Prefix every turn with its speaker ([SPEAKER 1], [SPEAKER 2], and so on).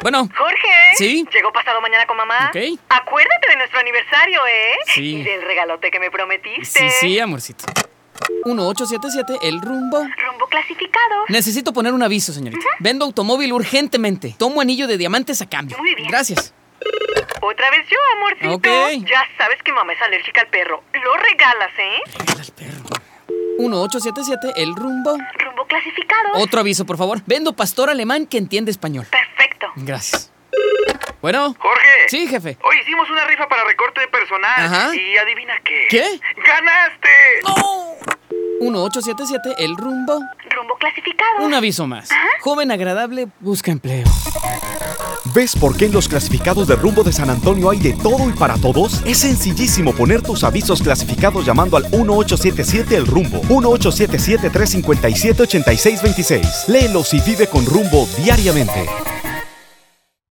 [SPEAKER 1] Bueno.
[SPEAKER 2] Jorge.
[SPEAKER 1] ¿Sí?
[SPEAKER 2] ¿Llegó pasado mañana con mamá?
[SPEAKER 1] Ok.
[SPEAKER 2] Acuérdate de nuestro aniversario, ¿eh?
[SPEAKER 1] Sí.
[SPEAKER 2] Y del regalote que me prometiste.
[SPEAKER 1] Sí, amorcito. 1877, el rumbo.
[SPEAKER 2] Rumbo clasificado.
[SPEAKER 1] Necesito poner un aviso, señorita. Vendo automóvil urgentemente. Tomo anillo de diamantes a cambio.
[SPEAKER 2] Muy bien.
[SPEAKER 1] Gracias.
[SPEAKER 2] Otra vez yo, amorcito.
[SPEAKER 1] Ok.
[SPEAKER 2] Ya sabes que mamá es alérgica al perro. Lo regalas, ¿eh?
[SPEAKER 1] Regala al perro. 1877, el rumbo.
[SPEAKER 2] Rumbo clasificado.
[SPEAKER 1] Otro aviso, por favor. Vendo pastor alemán que entiende español.
[SPEAKER 2] Perfecto.
[SPEAKER 1] Gracias. Bueno.
[SPEAKER 2] Jorge.
[SPEAKER 1] Sí, jefe.
[SPEAKER 2] Hoy hicimos una rifa para recorte de personal.
[SPEAKER 1] Ajá.
[SPEAKER 2] Y adivina qué.
[SPEAKER 1] ¿Qué?
[SPEAKER 2] ¡Ganaste!
[SPEAKER 1] ¡No! 1877, el rumbo.
[SPEAKER 2] Rumbo clasificado.
[SPEAKER 1] Un aviso más. Joven agradable busca empleo.
[SPEAKER 3] ¿Ves por qué en los clasificados de Rumbo de San Antonio hay de todo y para todos? Es sencillísimo poner tus avisos clasificados llamando al 1877 El Rumbo. 1877-357-8626. Léelos y vive con Rumbo diariamente.